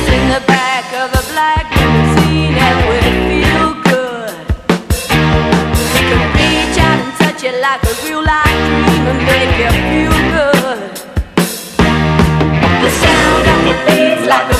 in the back of a black limousine and we'll feel good. We can reach out and touch it like a real life dream and make you feel good. The sound of the beats like a